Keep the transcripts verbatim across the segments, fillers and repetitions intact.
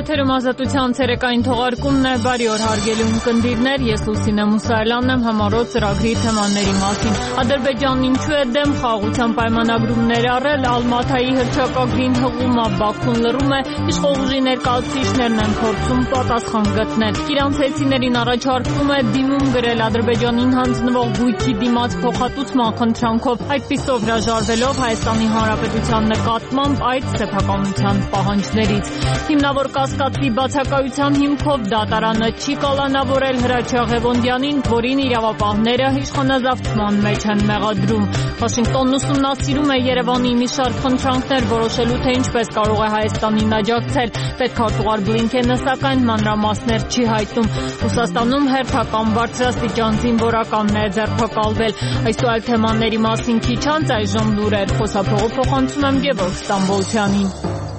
Եթերում ազատության ցերեկային թողարկումն է, բարի օր հարգելի ունկնդիրներ, ես Լուսինե Մուսայելյանն եմ, համառոտ ծրագրի թեմաների մասին։ Ադրբեջանն ինչու է դեմ խաղաղության պայմանագրումներ առել, Ալմաթայի հռչակագրին հղումը Բաքուն լռում է, իշխող ուժի ներկայացուցիչներն են փորձում պատասխան գտնել։ Իրանցիներին առաջարկվում է դիմում գրել Ադրբեջանին հանձնվող գույքի դիմաց փոխհատուցման խնդրանքով, այդպիսով հրաժարվելով Հայաստանի Հանրապետության նկատմամբ այդ սեփականության պահանջներից։ Հիմնավոր կասկածի բացակայության հիմքով դատարանը չի կալանավորել Հրաչյա Ղևոնդյանին, որին իրավապահները իշխանազավթման մեջ են մեղադրում։ Վաշինգտոնն ուսումնասիրում է Երևանի մի շարք խնդրանքներ, որոշելու թե ինչպես կարող է Հայաստանին աջակցել։ Պետքարտուղար Բլինքենը սակայն մանրամասներ չի հայտնում։ Ռուսաստանում հերթական բարձրաստիճան զինվորականն է ձերբակալվել։ Այս ու այլ թեմաների մասին քիչ անց այժմ լուրեր, խոսափողը փոխանցում եմ Գևորգ Ստամբոլցյանին։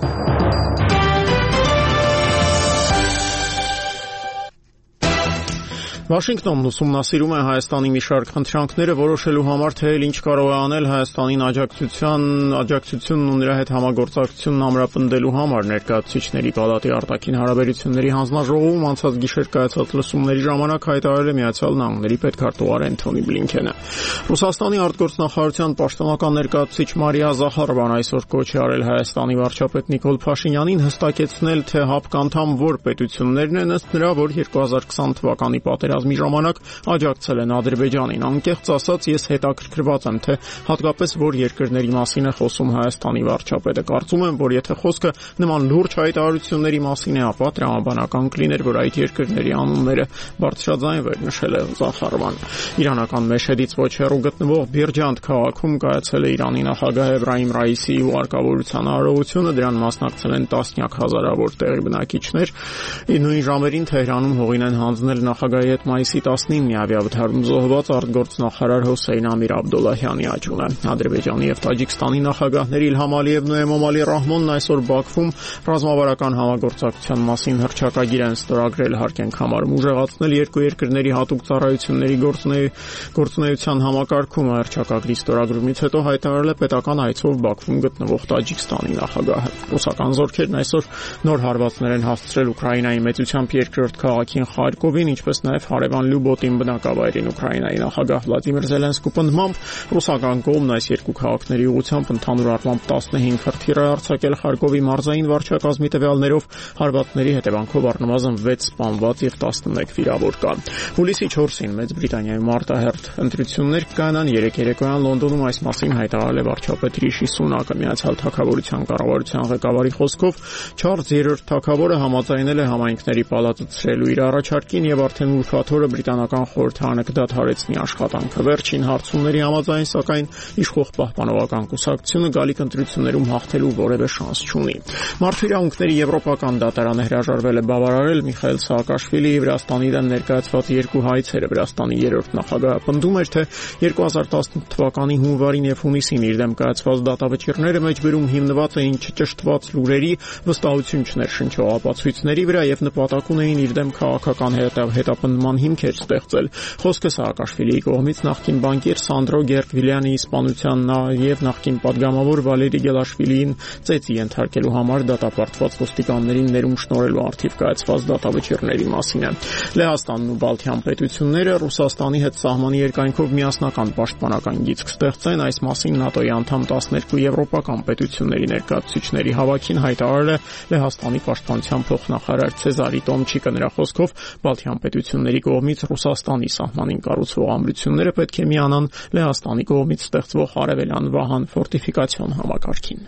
Վաշինգտոնն ուսումնասիրում է Հայաստանի մի շարք խնդրանքները, որոշելու համար թե ինչ կարող է անել Հայաստանին աջակցության, աջակցությունն ու նրա հետ համագործակցությունն ամրապնդելու համար ներկայացուցիչների պալատի արտաքին հարաբերությունների հանձնաժողովում անցած գիշեր կայացած լսումների ժամանակ հայտարարել է Միացյալ Նահանգների պետքարտուղար Էնթոնի Բլինքենը։ Ռուսաստանի արտգործնախարարության պաշտոնական ներկայացուցիչ Մարիա Զախարովան այսօր կոչ է արել Հայաստանի վարչապետ Նիկոլ Փաշինյանին հստակեցնել, թե ՀԱՊԿ-անդամ որ պետություններն են, ըստ նրա, որ երկու հազար քսան թվականի պատերազմի ժամանակ աջակցել են Ադրբեջանին։ Անկեղծ ասած, ես հետաքրքրված եմ, թե հատկապես որ երկրների մասին է խոսում Հայաստանի վարչապետը։ Կարծում եմ, որ եթե խոսքը նման լուրջ հայտարարությունների մասին է, ապա տրամաբանական կլիներ, որ այդ երկրների անունները բարձրաձայնվեր, նշել է Զախարովան։ Իրանական Մեշհեդից ոչ հեռու գտնվող Բիրջանդ քաղաքում կայացել է Իրանի նախագահ Էբրահիմ Ռայիսիի ուղարկավորության արարողությունը, դրան մասնակցել են տասնյակ հազարավոր տեղի բնակիչներ։ Նույն ժամերին Թեհրանում հողին են հանձնել նախագահի հետ մայիսի տասնինի ավիավթարում զոհված արտգործնախարար Հոսեյն Ամիր Աբդոլլահյանի աճուն է։ Ադրբեջանի եւ Տաջիկստանի նախագահներ Իլհամ Ալիևն ու Էմոմալի Ռահմանն այսօր Բաքվում ռազմավարական համագործակցության մասին հռչակագիր են ստորագրել, հարկ ենք համարում ուժեղացնել երկու երկրների հատուկ ծառայությունների գործունեության համակարգումը։ Հռչակագրի ստորագրումից հետո հայտարարել է պետական այցով Բաքվում գտնվող Տաջիկստանի նախագահը։ Ռուսական զորքերն այսօր նոր հարվածներ են հասցրել Ուկրաինայի մեծությամբ երկրորդ քաղաքին Խարկովին, ինչպես նաև հարևան Լյուբոտին բնակավայրին։ Ուկրաինայի նախագահ Վլադիմիր Զելենսկու պնդմամբ ռուսական կողմն այս երկու քաղաքների ուղղությամբ ընդհանուր առմամբ տասնհինգ հրթիռ է արձակել Խարկովի մարզային վարչակազմի տվյալներով, հարվածների հետևանքով առնվազն վեց սպանված եւ տասնմեկ վիրավոր կա։ Հուլիսի չորսին Մեծ Բրիտանիայում արտահերթ ընտրություններ կկանան, երեկ երեկոյան Լոնդոնում այս մասին հայտարարել է վարչապետ Ռիշի Սունակը։ Միացյալ Թագավորության կառավարության ղեկավարի խոսքով Չարլզ երրորդ թագավորը համաձայնել է համայնքների պալատը ցրելու իր առաջարկին եւ արդեն ուրբաթ օրը բրիտանական խորհրդարանը կդադարեցնի աշխատանքը։ Վերջին հարցումների համաձայն, սակայն իշխող պահպանողական կուսակցությունը գալիք ընտրություններում հաղթելու որևէ շանս չունի։ Մարդու իրավունքների եվրոպական դատարանը հրաժարվել է բավարարել Միխայիլ Սաակաշվիլիի Վրաստանի դեմ ներկայացված երկու հայցերը։ Վրաստանի երրորդ նախագահը պնդում էր, թե երկու հազար տասնութ թվականի հունվարին եւ հունիսին իր դեմ կայացված դատավճիռները մեջբերում հիմնված էին չճշտված լուրերի, վստահություն չներշնչող ապացույցների վրա եւ նպատակ ունեին իր դեմ քաղաքական հետապնդման հիմքեր ստեղծել։ Խոսքը Սաակաշվիլիի կողմից նախկին բանկիր Սանդրո Գերկվիլյանի իսպանության եւ նախկին падգամավոր Վալերի Գելաշվիլիին ծեծի ենթարկելու համար դատապարտված ոստիկաններին ներում շնորհելու արդիվ կայացված դատավճիռների մասին է։ Լեհաստանն ու Բալթյան պետությունները Ռուսաստանի հետ սահմանի երկայնքով միասնական պաշտպանական գիծ կստեղծեն։ Այս մասին ՆԱՏՕ-ի անդամ տասներկու եվրոպական պետությունների ներկայացուցիչների հավաքին հայտարարել է Լեհաստանի պաշտպանության փոխնախարար Ցեզարի Տոմչիկը։ Նրա խոսքով Բալթյան պետությունների կողմից Ռուսաստանի սահմանին կառուցվող ամրությունները պետք է միանան Լեհաստանի կողմից ստեղծվող արևելյան վահան ֆորտիֆիկացիոն համակարգին։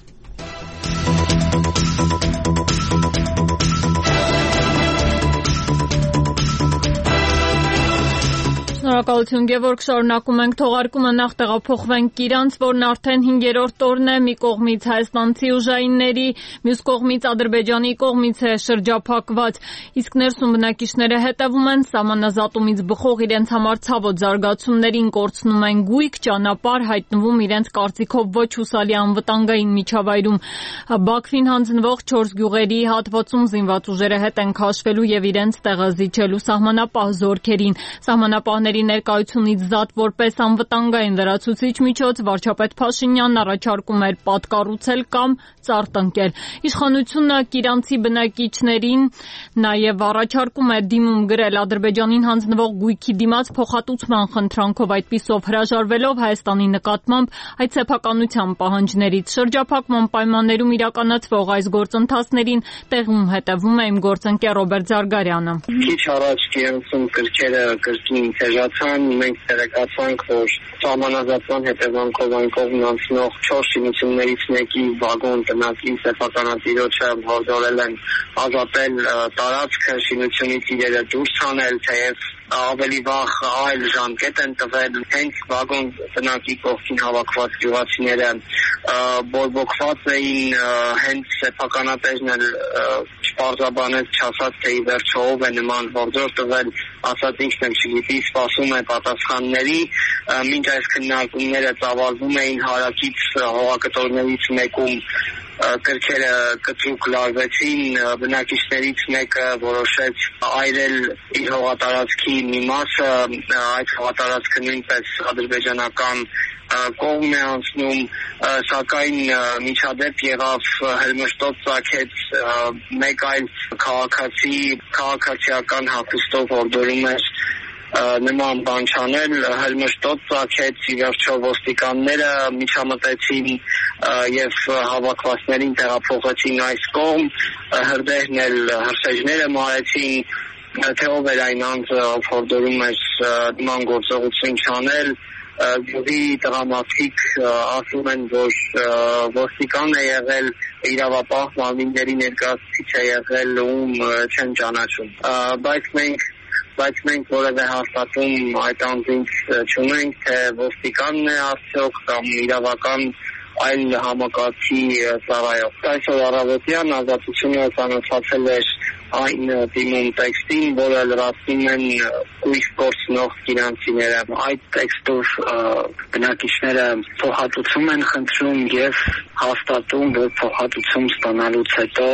Շնորհակալություն Գևորգ, շարունակում ենք թողարկումը, նախ տեղափոխվենք Իրանց, որն արդեն հինգերորդ օրն է մի կողմից հայաստանցի ուժայինների, մյուս կողմից Ադրբեջանի կողմից է շրջափակված, իսկ ներսում բնակիչները հետևում են սահմանազատումից բխող իրենց համար ցավոտ զարգացումներին, կորցնում են գույք, ճանապարհ, հայտնվում իրենց կարծիքով ոչ հուսալի անվտանգային միջավայրում։ Բաքվին հանձնվող չորս գյուղերի հատվածում զինված ուժերը հետ են քաշվելու եւ իրենց տեղը զիջելու սահմանապահ զորքերին։ Սահմանապահների ներկայությունից զատ որպես անվտանգային լրացուցիչ միջոց վարչապետ Փաշինյանն առաջարկում էր պատկառուցել կամ ծարտնկել։ Իշխանությունը Կիրանցի բնակիչներին նաև առաջարկում է դիմում գրել Ադրբեջանին հանձնվող գույքի դիմաց փոխհատուցման խնդրանքով, այդպիսով հրաժարվելով Հայաստանի նկատմամբ այդ սեփականության պահանջներից։ Շրջափակման պայմաններում իրականացվող այս գործընթացներին տեղում հետևում է իմ գործընկեր Ռոբերտ Զարգարյանը։ Քիչ առաջ Կիրանցում կրկերը կրկին թեժացան, մենք տեղեկացանք, որ սահմանազատման հետևանքով այն կողմն անցնող չորս շինություններից մեկի վագոն տնածին սեփականատիրոջը հորդորել են ազատել տարածքը, շինությունից իրերը դուրս հանել, թեև ավելի վաղ այլ ժամկետ են տվել, հենց վագոն տնակի կողքին հավաքված գյուղացիները բորբոքված էին, հենց սեփականատերն էլ չպարզաբանեց, չասաց, թե ի վերջո ով է նման հորդոր տվել, ասաց ինքն էլ չգիտի, սպասում է պատասխանների, մինչ այս քննարկումները ծավալվում էին հարակից հողակտորներից մեկում կրքերը կտրուկ լարվեցին, բնակիչներից մեկը որոշեց այրել իր հողատարածքի մի մասը, այդ հողատարածքը նույնպես ադրբեջանական կողմն է անցնում, սակայն միջադեպ եղավ, հրմշտոց ծագեց, մեկ այլ քաղաքացի քաղաքացիական հագուստով հորդորում էր նման բան չանել, հրմշտոց ծագեց, ի վերջո ոստիկանները միջամտեցին եւ հավաքվածներին տեղափոխեցին այս կողմ, հրդեհն էլ հրշեջները մարեցին, թե ով էր այն անձը, ով հորդորում էր նման գործողություն չանել, գյուղի տղամարդիկ ասում են, որ ոստիկան է եղել, իրավապահ մարմինների ներկայացուցիչ է եղել, ում չեն ճանաչում, բայց մենք բայց մենք որևէ հաստատում այդ անձինք չունենք, թե ոստիկանն է արդյոք կամ իրավական այլ համակարգի ծառայող։ Այսօր առավոտյան Ազատությունը ծանոթացել էր այն դիմում տեքստին, որը լրացնում են գույք կորցնող կիրանցիները։ Այդ տեքստով բնակիչները փոխհատուցում են խնդրում եւ հաստատում, որ փոխհատուցում ստանալուց հետո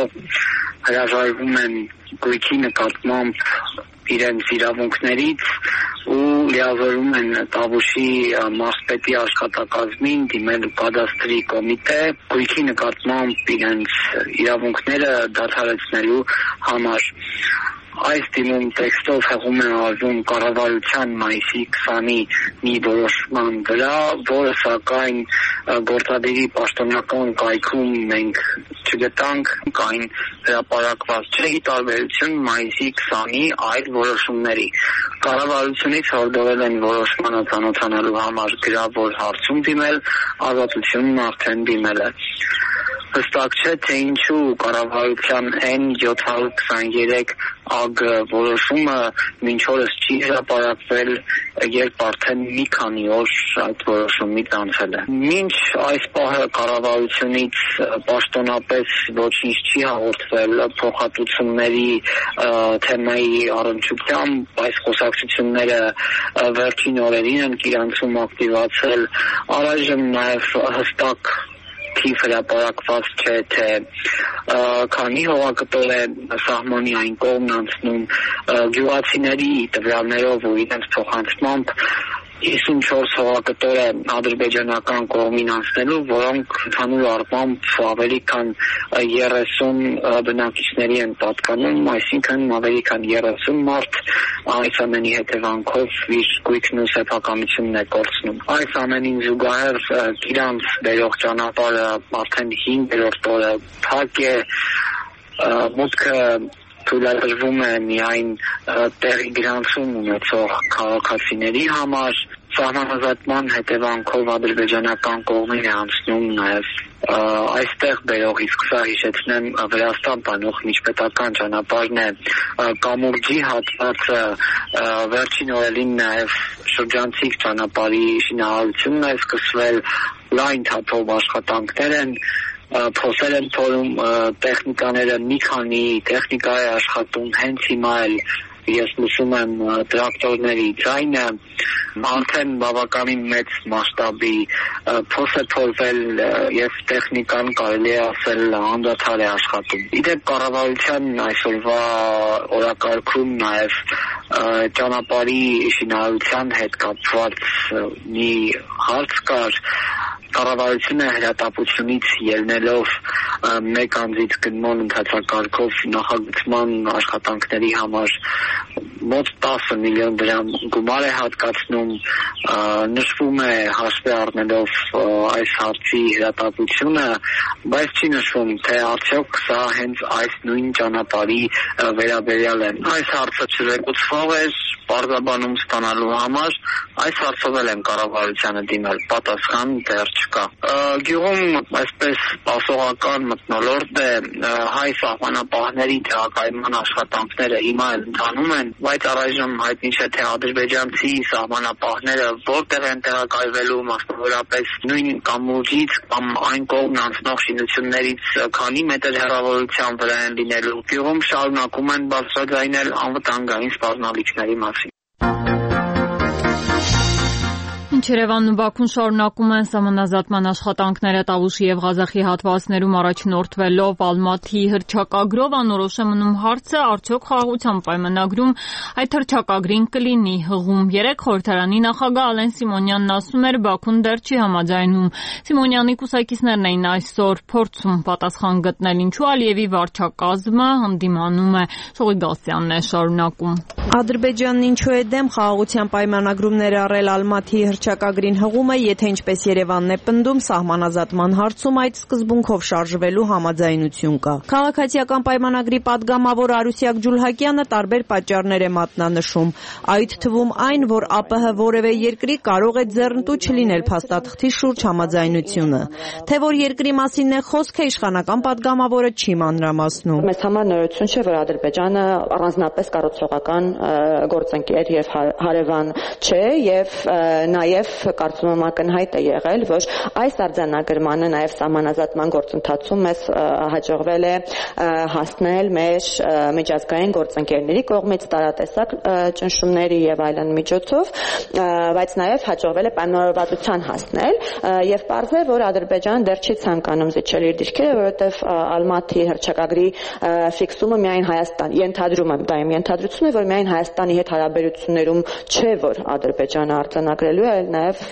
հրաժարվում են գույքի նկատմամբ իրենց իրավունքներից ու լիազորում են Տավուշի մարզպետի աշխատակազմին դիմել կադաստրի կոմիտե գույքի նկատմամբ իրենց իրավունքները դադարեցնելու համար։ Այս դիմում տեքստով հեղում է արվում կառավարության մայիսի քսանի մի որոշման վրա, որը սակայն գործադիրի պաշտոնական կայքում մենք չգտանք, այն հրապարակված չէ, ի տարբերություն մայիսի քսանի այլ որոշումների։ Կառավարությունից հորդորել են որոշմանը ծանոթանալու համար գրավոր հարցում դիմել, Ազատությունն արդեն դիմել է։ Հստակ չէ, թե ինչու կառավարության N յոթ հարյուր քսաներեք ագ որոշումը մինչ օրս չի հրապարակվել, երբ արդեն մի քանի օր այդ որոշումից անցել է։ Մինչ այս պահը կառավարությունից պաշտոնապես ոչինչ չի հաղորդվել փոխհատուցումների թեմայի առնչությամբ, այս խոսակցությունները վերջին օրերին են Կիրանցում ակտիվացել, առայժմ նաև հստակ թիվ հրապարակված չէ, թե քանի հողակտոր է սահմանի այն կողմն անցնում, գյուղացիների տվյալներով ու իրենց փոխանցմամբ հիսունչորս հողակտոր է ադրբեջանական կողմին անցնելու, որոնք ընդհանուր առմամբ ավելի քան երեսուն բնակիչների են պատկանում, այսինքն ավելի քան երեսուն մարդ այս ամենի հետևանքով իր գույքն ու սեփականությունն է կորցնում։ Այս ամենին զուգահեռ Կիրանց բերող ճանապարհը արդեն հինգերորդ օրը փակ է, մուտքը թույլատրվում է միայն տեղի գրանցում ունեցող քաղաքացիների համար, սահմանազատման հետևանքով ադրբեջանական կողմին է անցնում նաև այստեղ բերող, իսկ սա հիշեցնեմ Վրաստան տանող միջպետական ճանապարհն է, կամուրջի հատվածը, վերջին օրերին նաև շրջանցիկ ճանապարհի շինարարությունն է սկսվել, լայն թափով աշխատանքներ են փոսեր են թորում տեխնիկաները, մի քանի տեխնիկա է աշխատում, հենց հիմա էլ Ես լսում եմ տրակտորների ձայնը, արդեն բավականին մեծ մասշտաբի փոս է փորվել եւ տեխնիկան կարելի է ասել անդադար է աշխատում։ Իդեպ կառավարության այսօրվա օրակարգում նաեւ ճանապարհի շինարարության հետ կապված մի հարց կար, կառավարությունը հրատապությունից ելնելով մեկ անձից գնման ընթացակարգով նախագծման աշխատանքների համար մոտ տասը միլիոն դրամ գումար է հատկացնում, նշվում է հաշվի առնելով այս հարցի հրատապությունը, բայց չի նշվում, թե արդյոք սա հենց այս նույն ճանապարհի վերաբերյալ է։ Այս հարցը չզեկուցվող էր պարզաբանում ստանալու համար, այս հարցով էլ են կառավարությանը դիմել, պատասխան դեռ չկա։ Գյուղում այսպես սպասողական մթնոլորտ է, հայ սահմանապահների տեղակայման աշխատանքները հիմա էլ ընթանում են, բայց առայժմ հայտնի չէ, թե ադրբեջանցի սահմանապահները որտեղ են տեղակայվելու, մասնավորապես նույն կամուրջից կամ այն կողմն անցնող շինություններից քանի մետր հեռավորության վրա են լինելու։ Գյուղում շարունակում են բարձրաձայնել անվտանգային սպառնալիքների մասին։ Երևանն ու Բաքուն շարունակում են սահմանազատման աշխատանքները Տավուշի եւ Ղազախի հատվածներում առաջնորդվելով Ալմաթիի հռչակագրով անորոշ է մնում հարցը արդյոք խաղաղության պայմանագրում այդ հռչակագրին կլինի հղում։ Երեք խորհրդարանի նախագահ Ալեն Սիմոնյանն ասում էր Բաքուն դեռ չի համաձայնում։ Սիմոնյանի կուսակիցներն էին այսօր փորձում պատասխան գտնել, ինչու Ալիևի վարչակազմը հանդիմանում է։ Շողի Գասյանն է շարունակում։ Ադրբեջանն ինչու է դեմ խաղաղության պայմանագրում ներառել Ալմաթիի հռչակագրին հղումը, եթե ինչպես Երևանն է պնդում, սահմանազատման հարցում այդ սկզբունքով շարժվելու համաձայնություն կա։ Քաղաքացիական պայմանագրի պատգամավոր Արուսյակ Ջուլհակյանը տարբեր պատճառներ է մատնանշում, այդ թվում այն, որ ԱՊՀ որևէ երկրի կարող է ձեռնտու չլինել փաստաթղթի շուրջ համաձայնությունը։ Թե որ երկրի մասին է խոսքը, իշխանական պատգամավորը չի մանրամասնում։ Մեզ համար նորություն չէ, որ Ադրբեջանը առանձնապես կառուցողական գործընկեր եւ հարևան չէ եւ նաեւ կարծում եմ ակնհայտ է եղել, որ այս արձանագրմանը նաեւ սահմանազատման գործընթացում մեզ հաջողվել է հասնել մեր միջազգային գործընկերների կողմից տարատեսակ ճնշումների եւ այլն միջոցով, բայց նաեւ հաջողվել է պայմանավորվածության հասնել եւ պարզ է, որ Ադրբեջանը դեռ չի ցանկանում զիջել իր դիրքերը, որովհետեւ Ալմաթիի հռչակագրի ֆիքսումը միայն Հայաստան ենթադրում է, դա իմ ենթադրությունն է, որ միայն Հայաստանի հետ հարաբերություններում չէ, որ Ադրբեջանը արձանագրելու է, այլ նաև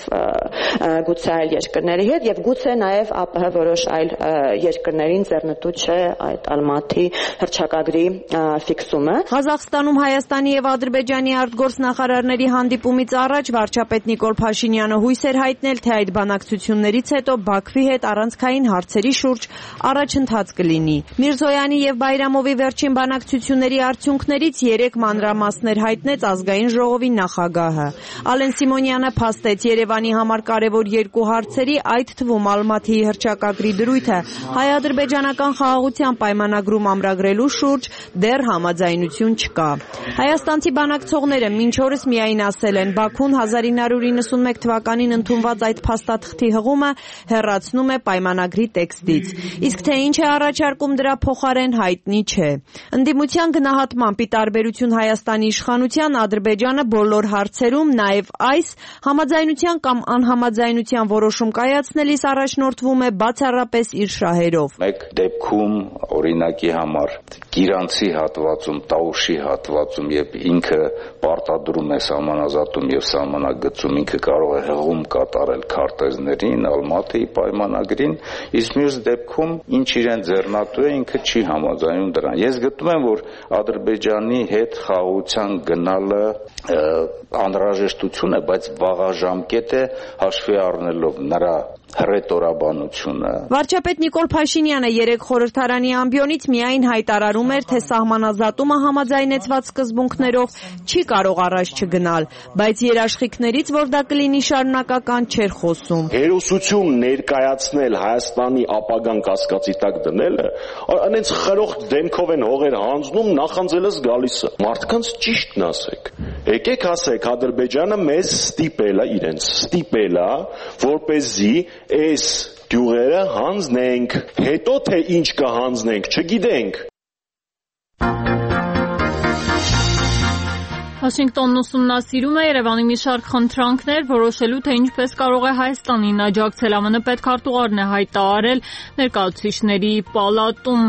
գուցե այլ երկրների հետ եւ գուցե նաև ԱՊՀ որոշ այլ երկրներին ձեռնտու չէ այդ Ալմաթի հռչակագրի ֆիքսումը։ Ղազախստանում Հայաստանի եւ Ադրբեջանի արտգործնախարարների հանդիպումից առաջ վարչապետ Նիկոլ Փաշինյանը հույս էր հայտնել, թե այդ բանակցություններից հետո Բաքվի հետ առանցքային հարցերի շուրջ առաջընթաց կլինի։ Միրզոյանի եւ Բայրամովի վերջին բանակցությունների արդյունքներից երեք մանրամասներ հայտնեց ազգային ժողովի նախագահը։ Ալեն Սիմոնյանը փաստեց Երևանի համար կարևոր երկու հարցերի, այդ թվում Ալմաթիի հռչակագրի դրույթը հայ-ադրբեջանական խաղաղության պայմանագրում ամրագրելու շուրջ դեռ համաձայնություն չկա։ Հայաստանցի բանակցողները մինչ օրս միայն ասել են, Բաքուն հազար ինը հարյուր իննսունմեկ թվականին ընդունված այդ փաստաթղթի հղումը հեռացնում է պայմանագրի տեքստից։ Իսկ թե ինչ է առաջարկում դրա փոխարեն հայտնի չէ։ Ընդդիմության գնահատմամբ ի տարբերություն Հայաստանի իշխանության, Ադրբեջանը բոլոր հարցերում, նաև այս, համաձայնության կամ անհամաձայնության որոշում կայացնելիս առաջնորդվում է բացառապես իր շահերով։ Մեկ դեպքում օրինակի համար Գիրանցի հատվածում, Տաուշի հատվածում եւ ինքը պարտադրում է սահմանազատում եւ սահմանագծում, ինքը կարող է հղում կատարել քարտեզներին, Ալմաթիի պայմանագրին, իսկ մյուս դեպքում ինչ իրեն ձեռնատու է, ինքը չի համաձայնում դրան։ Ես գտնում եմ, որ Ադրբեջանի հետ խաղաղության գնալը անհրաժեշտություն է, բայց վաղաժամկետ է հաշվի առնելով նրա հռետորաբանությունը։ Վարչապետ Նիկոլ Փաշինյանը երեք խորհրդարանի ամբիոնից միայն հայտարարում էր, թե սահմանազատումը համաձայնեցված սկզբունքներով չի կարող առաջ չգնալ, բայց երաշխիքներից, որ դա կլինի շարունակական, չէր խոսում։ Հերոսություն ներկայացնել Հայաստանի ապագան կասկածի տակ դնելը, այնց խրոխտ դեմքով են հողեր հանձնում, նախանձելս գալիս է։ Մարդկանց ճիշտն ասեք։ Եկեք ասեք, Ադրբեջանը մեզ ստիպել է, իրենց ստիպել է, որպեսզի այս գյուղերը հանձնենք, հետո թե ինչ կհանձնենք, չգիտենք։ Վաշինգտոնն ուսումնասիրում է Երևանի մի շարք խնդրանքներ, որոշելու թե ինչպես կարող է Հայաստանին աջակցել։ ԱՄՆ պետքարտուղարն է հայտարարել ներկայացուցիչների պալատում։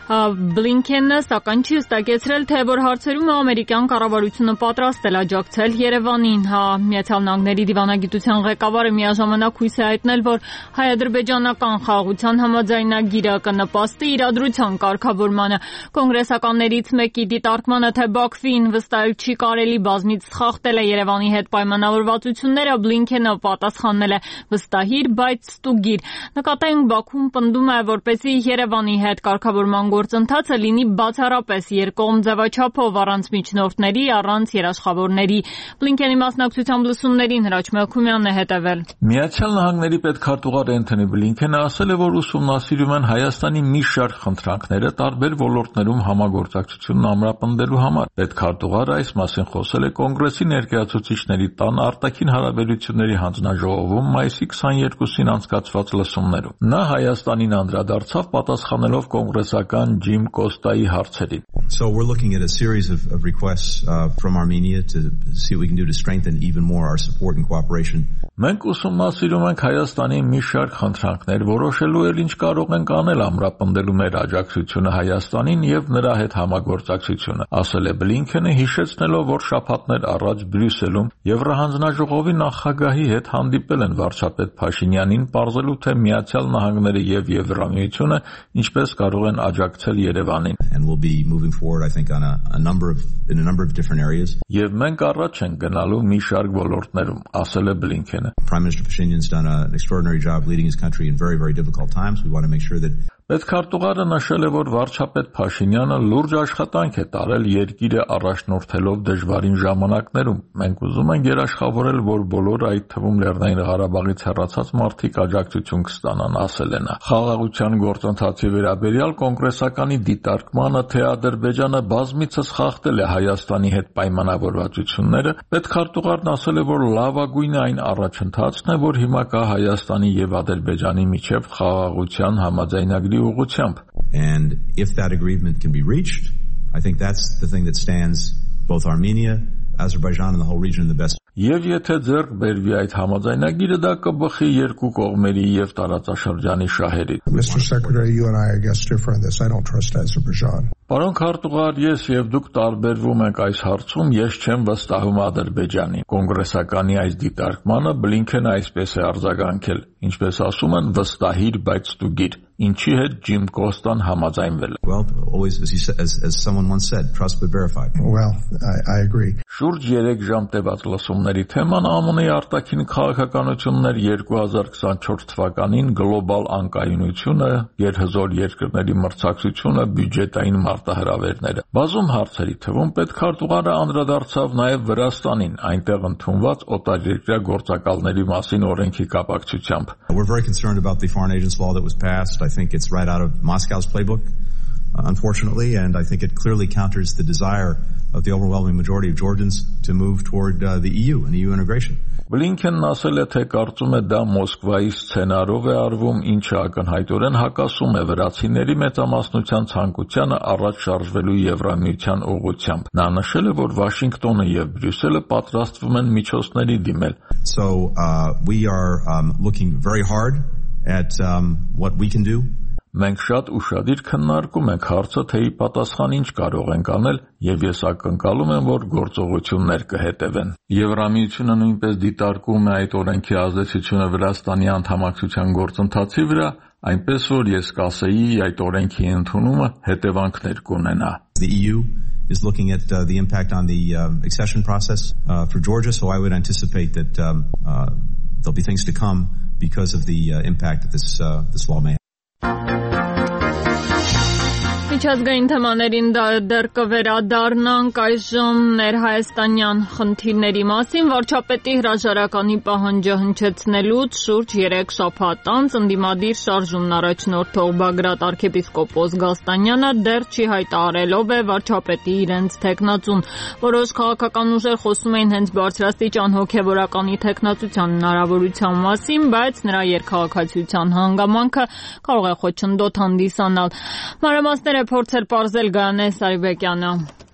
Բլինքենը սակայն չի հստակեցրել, թե որ հարցերում է ամերիկյան կառավարությունը պատրաստ է աջակցել Երևանին։ Միացյալ Նահանգների դիվանագիտության ղեկավարը միաժամանակ հույս է հայտնել, որ հայ-ադրբեջանական խաղաղության համաձայնագիրը կնպաստի իրադրության կարգավորմանը։ Կոնգրեսականներից մեկի դիտարկմանը, թե Բաքվին վստահել չի կարելի բազմից խախտել է Երևանի հետ պայմանավորվածությունները, Բլինքենը պատասխանել է վստահիր, բայց ստուգիր։ Նկատենք Բաքուն պնդում է, որպեսզի Երևանի հետ կարգավորման գործընթացը լինի բացառապես երկկողմ ձևաչափով, առանց միջնորդների, առանց երաշխավորների։ Բլինքենի մասնակցությամբ լսումներին Հրաչ Մելքումյանն է հետևել։ Միացյալ Նահանգների պետքարտուղար Էնթոնի Բլինքենը ասել է, որ ուսումնասիրում են Հայաստանի մի շարք խնդրանքները տարբեր ոլորտներում համագործակցությունն ամրապնդելու համար։ Պետքարտուղարը այս մասին խոսել է Կոնգրեսի ներկայացուցիչների տան արտաքին հարաբերությունների հանձնաժողովում մայիսի քսաներկուսին անցկացված լսումներում։ Նա Հայաստանին անդրադարձավ պատասխանելով կոնգրեսական Ջիմ Կոստայի հարցերին։ So we're looking at a series of, of requests uh, from Armenia to see what we can do to strengthen even more our support and cooperation. Մենք ուսումնասիրում ենք Հայաստանի մի շարք խնդրանքներ, որոշելու էլ ինչ կարող ենք անել ամրապնդելու մեր աջակցությունը Հայաստանին եւ նրա հետ համագործակցությունը, ասել է Բլինքենը, հիշեցնելով, որ շաբաթներ առաջ Բրյուսելում Եվրահանձնաժողովի նախագահի հետ հանդիպել են վարչապետ Փաշինյանին, պարզելու թե Միացյալ Նահանգները եւ Եվրամիությունը ինչպես կարող են աջակցել Երևանին։ And we'll be moving forward I think on a, a number of in a number of different areas. Եվ մենք առաջ ենք գնալու մի շարք ոլորտներում, ասել է Բլինքենը։ Prime Minister Pashinyan's done an extraordinary job leading his country in very very difficult times. We want to make sure that Պետքարտուղարը նշել է, որ վարչապետ Փաշինյանը լուրջ աշխատանք է տարել երկիրը առաջնորդելով դժվարին ժամանակներում։ Մենք ուզում ենք երաշխավորել, որ բոլորը, այդ թվում Լեռնային Ղարաբաղից հեռացած մարդիկ աջակցություն կստանան, ասել է նա։ Խաղաղության գործընթացի վերաբերյալ կոնգրեսականի դիտարկմանը, թե Ադրբեջանը բազմիցս խախտել է Հայաստանի հետ պայմանավորվածությունները, պետքարտուղարն ասել է, որ լավագույնը այն առաջընթացն է, որ հիմա կա Հայաստանի եւ Ադրբեջանի միջև խաղաղության համաձայնագրի ուղղությամբ։ And if that agreement can be reached, I think that's the thing that stands both Armenia, Azerbaijan and the whole region in the best. Եվ եթե ձեռք բերվի այդ համաձայնագիրը, դա կբխի երկու կողմերի եւ տարածաշրջանի շահերին։ Mister Secretary, you and I I guess differ on this. I don't trust Azerbaijan. Պարոն քարտուղար, ես եւ դուք տարբերվում ենք այս հարցում, ես չեմ վստահում Ադրբեջանի։ Կոնգրեսականի այս դիտարկմանը Բլինքենը այսպես է արձագանքել, ինչպես ասում են, վստահիր, բայց ստուգիր, ինչի հետ Ջիմ Կոստան համաձայնվել է։ Well, always as, he said, as, as someone once said, trust but verify. Well, I, I agree. Շուրջ երեք ժամ տևած լսումների թեման ԱՄՆ-ի արտաքին քաղաքականությունն էր երկու հազար քսանչորս թվականին գլոբալ անկայունությունը, երհզոր երկրների մրցակցությունը, բյուջետային մարտահրավերները։ Բազում հարցերի թվում պետքարտուղարը անդրադարձավ նաև Վրաստանին, այնտեղ ընդունված օտարերկրյա գործակալների մասին օրենքի կապակցությամբ։ We're very concerned about the foreign agents law that was passed. I think it's right out of Moscow's playbook, uh, unfortunately, and I think it clearly counters the desire of the overwhelming majority of Georgians to move toward uh, the E U and E U integration. Բլինքենն ասել է, թե կարծում է դա Մոսկվայի սցենարով է արվում, ինչը ակնհայտորեն հակասում է վրացիների մեծամասնության ցանկությանը առաջ շարժվելու Եվրամիության ուղղությամբ։ Նա նշել է, որ Վաշինգտոնը եւ Բրյուսելը պատրաստվում են միջոցների դիմել։ So uh, we are um, looking very hard at um, what we can do. Մենք շատ ուշադիր քննարկում ենք հարցը, թե ի պատասխան ինչ կարող ենք անել, եւ ես ակնկալում եմ, որ գործողություններ կհետևեն։ Եվրամիությունը նույնպես դիտարկում է այդ օրենքի ազդեցությունը Վրաստանի անդամակցության գործընթացի վրա, այնպես որ ես կասեի, այդ օրենքի ընդունումը հետևանքներ կունենա։ The E U is looking at uh, the impact on the um, accession process uh, for Georgia, so I would anticipate that um, uh, there'll be things to come because of the uh, impact that this uh, this law may have. Միջազգային թեմաներին դեռ կվերադառնանք այժմ ներհայաստանյան խնդիրների մասին։ Վարչապետի հրաժարականի պահանջը հնչեցնելուց շուրջ երեք շաբաթ անց ընդդիմադիր շարժումն առաջնորդող Բագրատ arczepiskopos Գալստանյանը դեռ չի հայտարարել ով է վարչապետի իրենց թեկնածուն։ Որոշ քաղաքական ուժեր խոսում էին հենց բարձրաստիճան հոգևորականի թեկնածության հնարավորության մասին, բայց նրա երկքաղաքացիության հանգամանքը կարող է խոչընդոտ հանդիսանալ։ Մանրամասները փորձել պարզել Գայանե Սարիբեկյանը։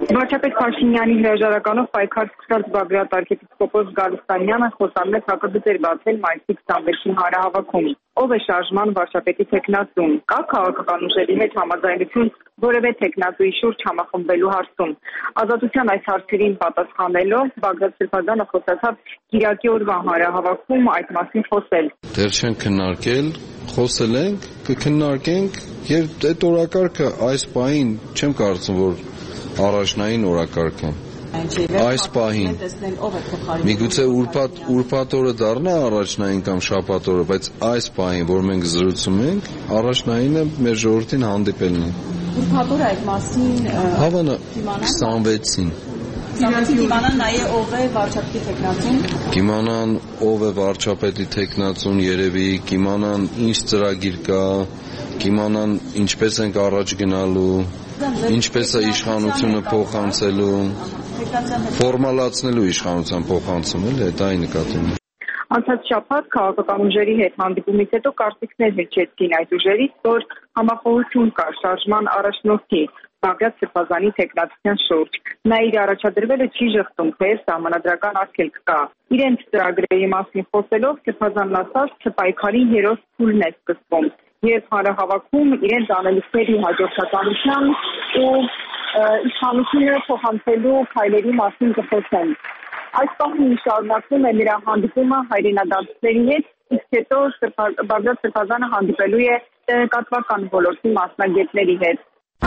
Վարչապետ Փաշինյանի հրաժարականով պայքար սկսած Բագրատ arczepiskopos Գալստանյանը խոստանում է հակագծեր բացել մայիսի քսանվեցին հանրահավաքում։ Ով է շարժման վարչապետի թեկնածուն։ Կա քաղաքական ուժերի հետ համաձայնություն որևէ թեկնածուի շուրջ համախմբելու հարցում։ Ազատության այս հարցերին պատասխանելով Բագրատ Սրբազանը խոսացավ Կիրակի օրվա հանրահավաքում այդ մասին խոսել։ Դեռ չեն քննարկել, խոսել ենք, կքննարկենք եւ այդ օրակարգը այս պահին չեմ կարծում որ առաջնային օրակարգ է։ Այս պահին միգուցե ուրբաթ ուրբաթ օրը դառնա առաջնային կամ շաբաթ օրը, բայց այս պահին, որ մենք զրուցում ենք, առաջնայինը մեր ժողովրդին հանդիպելն է։ Ուրբաթ օրը այդ մասին հավանա քսանվեցին։ Կիմանան նաև ով է վարչապետի թեկնածուն։ Կիմանան ով է վարչապետի թեկնածուն երևի, կիմանան ինչ ծրագիր կա, կիմանան ինչպես ենք առաջ գնալու, ինչպես է իշխանությունը փոխանցելու, ֆորմալացնելու իշխանության փոխանցում էլ է, դա ի նկատի ունի։ Անցած շաբաթ քաղաքական ուժերի հետ հանդիպումից հետո կարծիքներ հնչեցին այդ ուժերից, որ համախոհություն կա շարժման առաջնորդի Բագրատ Սրբազանի թեկնածության շուրջ։ Նա իր առաջադրվելը չի ժխտում, թե սահմանադրական արգելք կա։ Իրենց ծրագրերի մասին խոսելով Սրբազանն ասաց, թե պայքարի երրորդ փուլն է սկսվում եւ հանրահավաքում իրենց անելիքների հաջորդականության ու իշխանությունը փոխանցելու քայլերի մասին կխոսեն։ Այս պահին շարունակվում է նրա հանդիպումը հայրենադարձների հետ, իսկ հետո Բագրատ Սրբազանը հանդիպելու է տեղեկատվական ոլորտի մասնագետների հետ։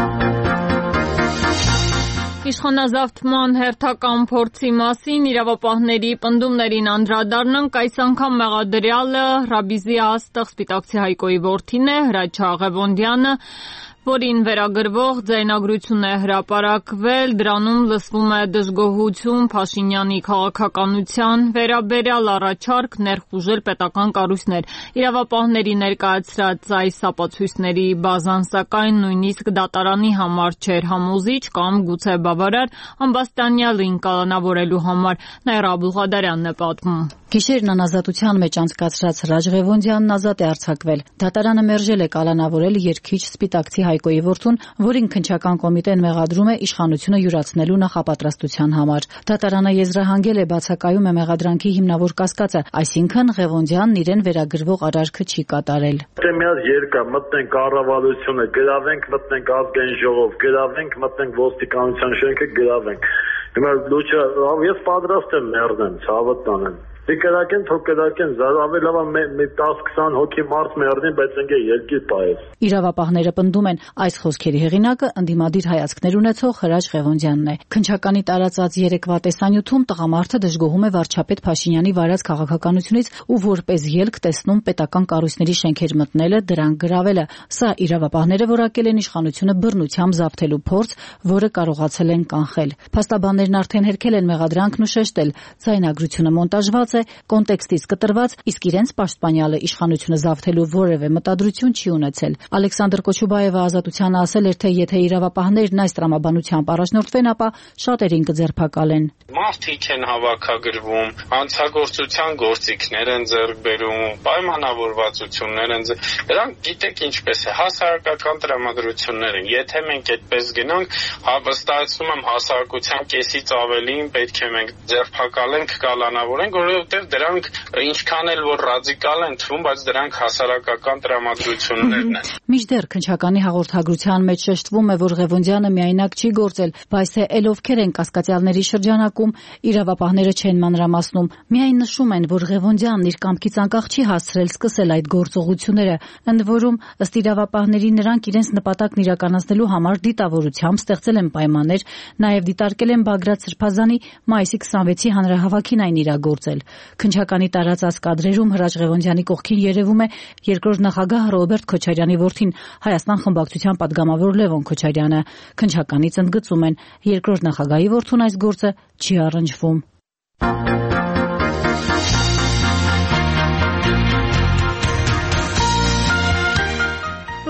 Իշխանազավթման հերթական փորձի մասին իրավապահների պնդումներին անդրադառնանք, այս անգամ մեղադրյալը Ռաբիզի Աստղ Սպիտակցի Հայկոյի որդին է, Հրաչյա Ղևոնդյանը, որին վերագրվող ձայնագրություն է հրապարակվել, դրանում լսվում է դժգոհություն Փաշինյանի քաղաքականության վերաբերյալ, առաջարկ ներխուժել պետական կառույցներ։ Իրավապահների ներկայացրած այս ապացույցների բազան սակայն նույնիսկ դատարանի համար չէր համոզիչ կամ գուցե բավարար ամբաստանյալին կալանավորելու համար։ Նաիրա Աբուլղադարյանն է պատմում։ Գիշերն անազատության մեջ անցկացրած Հրաչ Ղևոնդյանն ազատ է արձակվել։ Դատարանը մերժել է կալանավորել երգիչ Սպիտակցի Հայկոյի որդուն, որին քննչական կոմիտեն մեղադրում է իշխանությունը յուրացնելու նախապատրաստության համար։ Դատարանը եզրահանգել է բացակայում է մեղադրանքի հիմնավոր կասկածը, այսինքն Ղևոնդյանն իրեն վերագրվող արարքը չի կատարել։ Դե մի հատ երկա մտնենք կառավարությունը, գրավենք, մտնենք ազգային ժողով, գրավենք, մտնենք ոստիկանության շենքը, գրավենք։ Հիմա լուչը ես պատրաստ եմ մերնեմ, ցավը տանեմ։ Դեկարակեն թոկերակեն զարավել լավ մի տասը քսան հոգի մարդ մերնին, բայց ընկե երկիր պայես։ Իրավապահները պնդում են, այս խոսքերի հեղինակը ընդդիմադիր հայացքներ ունեցող Հրաչ Ղևոնդյանն է։ Քննչականի տարածած երեկվա տեսանյութում տղամարդը դժգոհում է վարչապետ Փաշինյանի վարած քաղաքականությունից ու որպես ելք տեսնում պետական կառույցների շենքեր մտնելը, դրանք գրավելը։ Սա իրավապահները որակել են իշխանությունը բռնությամբ զավթելու փորձ, որը կարողացել են կանխել։ Փաստաբաններն արդեն հերքել են մեղադրանքն ու շեշտել, ձայնագրությունը մոնտաժված է, կոնտեքստից կտրված, իսկ իրենց պաշտպանյալը իշխանությունը զավթելու որևէ մտադրություն չի ունեցել։ Ալեքսանդր Կոչուբաևը Ազատությանը ասել էր, թե եթե իրավապահներն այս տրամաբանությամբ առաջնորդվեն, ապա շատերին կձերբակալեն։ Մարդիկ են հավաքագրվում, հանցագործության գործիքներ են ձեռք բերում, պայմանավորվածություններ են ձեռք։ Դրանք գիտեք ինչպես է, հասարակական տրամադրություններ են։ Եթե մենք այդպես գնանք, վստահեցնում եմ հասարակության կեսից ավելին պետք է մենք ձերբակալենք, կալանավորենք, որովհետև դրանք ինչքան էլ որ ռադիկալ են թվում, բայց դրանք հասարակական տրամադրություններն են։ Մինչդեռ քննչականի հաղորդագրության մեջ շեշտվում է, որ Ղևոնդյանը միայնակ չի գործել, բայց թե ել ովքեր են կասկածյալների շրջանակում, իրավապահները չեն մանրամասնում։ Միայն նշում են, որ Ղևոնդյանն իր կամքից անկախ չի հասցրել սկսել այդ գործողությունները, ընդ որում ըստ իրավապահների նրանք իրենց նպատակն իրականացնելու համար դիտավորությամբ ստեղծել են պայմաններ, նաև դիտարկել են Բագրատ Սրբազանի մայիսի քսանվեցի հանրահավաքին այն իրագործել։ Քննչականի տարածած կադրերում Հրաչ Ղևոնդյանի կողքին երևում է երկրորդ նախագահ Ռոբերտ Քոչարյանի որդին, Հայաստան խմբակցության պատգամավոր Լևոն Քոչարյանը։ Քննչականից ընդգծում են, երկրորդ նախագահի որդուն այս գործը չի առնչվում։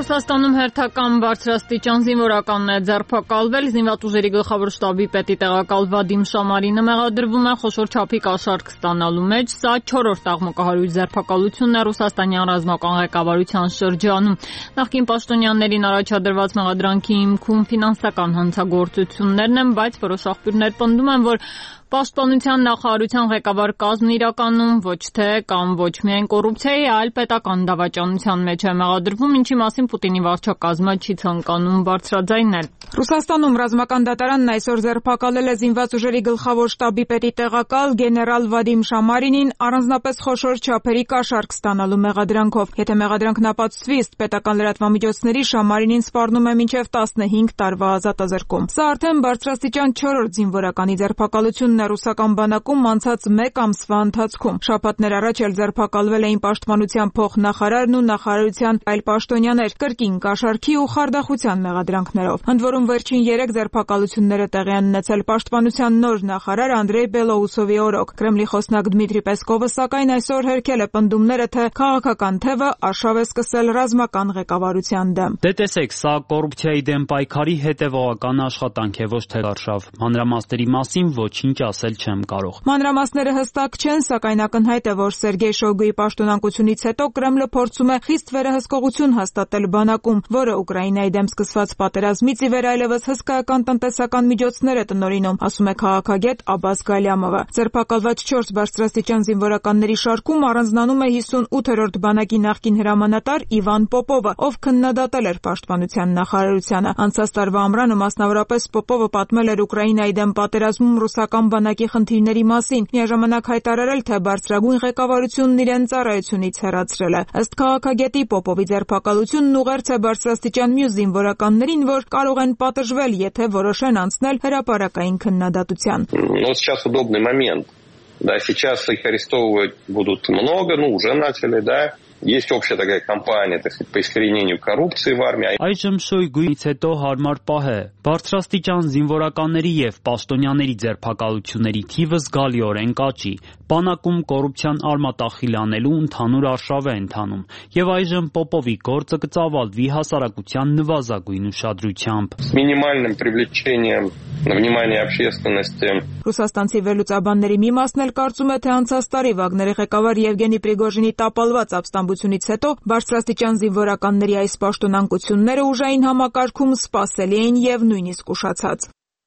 Ռուսաստանում հերթական բարձրաստիճան զինվորականն է ձերբակալվել։ Զինված ուժերի գլխավոր շտաբի պետի տեղակալ Վադիմ Շամարինը մեղադրվում է խոշոր չափի կաշառք ստանալու մեջ։ Սա չորրորդ աղմկահարույց ձերբակալությունն է ռուսաստանյան ռազմական ղեկավարության շրջանում։ Նախկին պաշտոնյաներին առաջադրված մեղադրանքի հիմքում ֆինանսական հանցագործություններն են, բայց որոշ աղբյուրներ պնդում են, որ Պաշտպանության նախարարության ղեկավար կազմն իրականում ոչ թե կամ ոչ միայն կոռուպցիայի, այլ պետական դավաճանության մեջ է մեղադրվում, ինչի մասին Պուտինի վարչակազմը չի ցանկանում բարձրաձայնել։ Ռուսաստանում ռազմական դատարանն այսօր ձերբակալել է զինված ուժերի գլխավոր շտաբի պետի տեղակալ գեներալ Վադիմ Շամարինին առանձնապես խոշոր չափերի կաշառք ստանալու մեղադրանքով։ Եթե մեղադրանքն ապացուցվի, ըստ պետական լրատվամիջոցների, Շամարինին սպառնում է մինչև տասնհինգ տարվա ազատազրկում։ Սա արդեն բարձրաստիճան չորրորդ զինվորականի ձերբակալությունն է ռուսական բանակում անցած մեկ ամսվա ընթացքում։ Շաբաթներ առաջ էլ ձերբակալվել էին պաշտպանության փոխնախարարն ու նախարարության այլ պաշտոնյաներ կրկին կաշառքի ու խարդախության մեղադրանքներով։ Ընդ որում վերջին երեք ձերբակալությունները տեղի են ունեցել պաշտպանության նոր նախարար Անդրեյ Բելոուսովի օրոք։ Կրեմլի խոսնակ Դմիտրի Պեսկովը սակայն այսօր հերքել է պնդումները, թե քաղաքական թևը արշավ է սկսել ռազմական ղեկավարության դեմ։ Դե տեսեք, սա կոռուպցիայի դեմ պայքարի հետևողական աշխատանք է, ոչ թե արշավ։ Մանրամասների մասին ոչինչ ասել չեմ կարող։ Մանրամասները հստակ չեն, սակայն ակնհայտ է, որ Սերգեյ Շոյգուի պաշտոնանկությունից հետո Կրեմլը փորձում է խիստ վերահսկողություն հաստատել բանակում, որը Ուկրաինայի դեմ սկսված պատերազմից ի վեր այլևս հսկայական տնտեսական միջոցներ է տնօրինում, ասում է քաղաքագետ Աբաս Գալյամովը։ Ձերբակալված չորս բարձրաստիճան զինվորականների շարքում առանձնանում է հիսունութերորդ բանակի նախկին հրամանատար Իվան Պոպովը, ով քննադատել էր պաշտպանության նախարարությանը։ Անցած տարվա ամռանը մասնավորապես Պոպովը պատմել էր Ուկրաինայի դեմ պատերազմում ռուսական բանակի խնդիրների մասին, միաժամանակ հայտարարել, թե բարձրագույն ղեկավարությունն իրեն ծառայությունից հեռացրել է։ Ըստ քաղաքագետի, Պոպովի ձերբակալությունն ուղերձ է բարձրաստիճան մյուս զինվորականներին, որ կարող են պատժվել, եթե որոշեն անցնել հրապարակային քննադատության։ Ну, сейчас удобный момент. Да, сейчас их арестовывать будут много, ну, уже начали, да. Есть общая такая кампания, так сказать, по искоренению коррупции в армии. Այժմ Շոյգուից հետո հարմար պահ է։ Բարձրաստիճան զինվորականների եւ պաշտոնյաների ձերբակալությունների թիվը զգալիորեն կաճի։ Բանակում կոռուպցիան արմատախիլ անելու ընդհանուր արշավ է ընթանում, եւ այժմ Պոպովի գործը կծավալվի հասարակության նվազագույն ուշադրությամբ։ С минимальным привлечением внимания общественности. Ռուսաստանցի վերլուծաբանների մի մասն էլ կարծում է, թե անցած տարի Վագների ղեկավար Եվգենի Պրիգոժինի տապալված ապստամբությունից հետո բարձրաստիճան զինվորականների այս պաշտոնանկությունները ուժային համակարգում սպասելի էին եւ նույնիսկ ուշացած։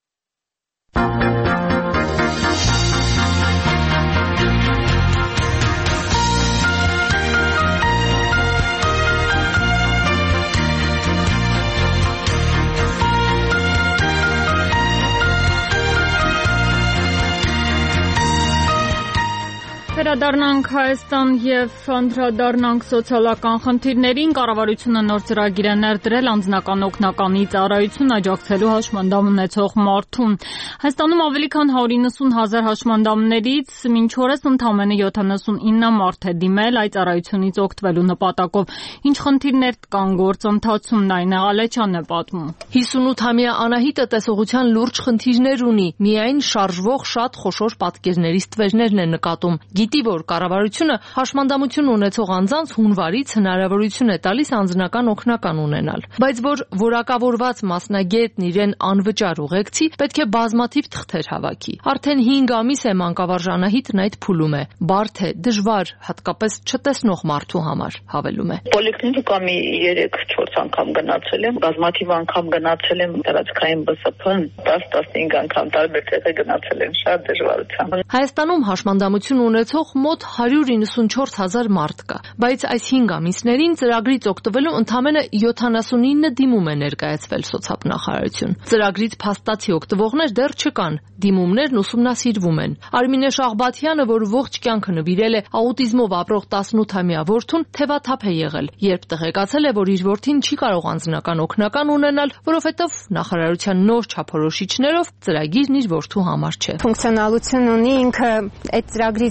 Վերադառնանք Հայաստան եւ անդրադառնանք սոցիալական խնդիրներին։ Կառավարությունը նոր ծրագիր է ներդրել անձնական օգնականի ծառայություն աջակցելու հաշմանդամ ունեցող մարդուն։ Հայաստանում ավելի քան հարյուր իննսուն հազար հաշմանդամներից մինչ օրս ընդամենը յոթանասունինը մարդ է դիմել այդ ծառայությունից օգտվելու նպատակով։ Ինչ խնդիրներ կան գործընթացում, Նայնա Ղալեչյանն է պատմում։ հիսունութամյա Անահիտը տեսողության լուրջ խնդիրներ ունի, միայն շարժվող շատ խոշոր պատկերների ստվերներն է նկատում։ Գիտի, որ կառավարությունը հաշմանդամություն ունեցող անձանց հունվարից հնարավորություն է տալիս անձնական օգնական ունենալ, բայց որ որակավորված մասնագետն իրեն անվճար ուղեկցի, պետք է բազմաթիվ թղթեր հավաքի։ Արդեն հինգ ամիս է մանկավարժ Անահիտն այդ փուլում է։ Բարդ է, դժվար, հատկապես չտեսնող մարդու համար, հավելում է։ Պոլիկլինիկա մի երեք-չորս անգամ գնացել եմ, բազմաթիվ անգամ գնացել եմ տարածքային B S P-ն, տասը-տասնհինգ անգամ տարբեր տեղեր գնացել եմ, շատ դժվարությամբ։ Հայաստանում հաշմանդամություն ունեցող մոտ հարյուր իննսունչորս հազար մարդ կա, բայց այս հինգ ամիսներին ծրագրից օգտվելու ընդամենը յոթանասունինը դիմում է ներկայացվել սոցիալնախարարություն։ Ծրագրից փաստացի օգտվողներ դեռ չկան, դիմումներն ուսումնասիրվում են։ Արմինե Շաղբաթյանը, որ ողջ կյանքը նվիրել է աուտիզմով ապրող տասնութամյա որդուն, թևաթափ է եղել, երբ տեղեկացել է, որ իր որդին չի կարող անձնական օգնական ունենալ, որովհետև նախարարության նոր չափորոշիչներով ծրագիրն իր որդու համար չէ։ Ֆունկցիոնալություն ունի, ինքը այդ ծրագրից դուրս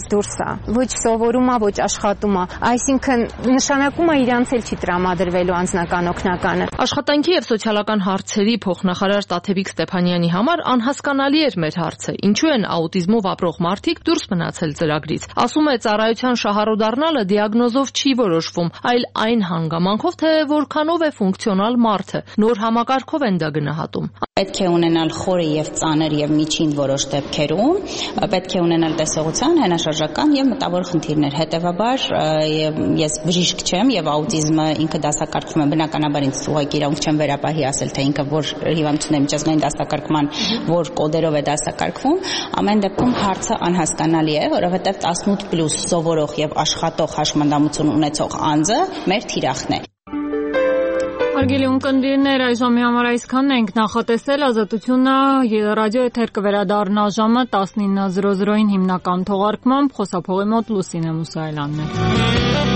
կա։ Ոչ սովորում է, ոչ աշխատում է։ Այսինքն նշանակում է իրանց էլ չի տրամադրվելու անձնական օգնականը։ Աշխատանքի եւ սոցիալական հարցերի փոխնախարար Տաթևիկ Ստեփանյանի համար անհասկանալի էր մեր հարցը. ինչու են աուտիզմով ապրող մարդիկ դուրս մնացել ծրագրից։ Ասում է, ծառայության շահառու դառնալը դիագնոզով չի որոշվում, այլ այն հանգամանքով, թե որքանով է ֆունկցիոնալ մարդը։ Նոր համակարգով են դա գնահատում։ Պետք է ունենալ խորը եւ ծանր եւ միջին որոշ դեպքերում, պետք է ունենալ տեսողության, հենաշարժական եւ մտավոր խնդիրներ։ Հետեւաբար ես բժիշկ չեմ եւ աուտիզմը ինքը դասակարգվում է բնականաբար ինձ ուղղակի իրավունք չեմ վերապահի ասել, թե ինքը որ հիվանդություն է միջազգային դասակարգման, որ կոդերով է դասակարգվում, ամեն դեպքում հարցը անհասկանալի է, որովհետեւ տասնութ պլյուս սովորող եւ աշխատող հաշմանդամություն ունեցող անձը մեր թիրախն է։ Հարգելի ունկնդիրներ, այժմի համար այսքանն ենք նախատեսել ազատությունը ռադիո էթեր կվերադառնա ժամը տասնինը զրո զրոին հիմնական թողարկմամբ, խոսափողի մոտ Լուսինե Մուսայելյանն է։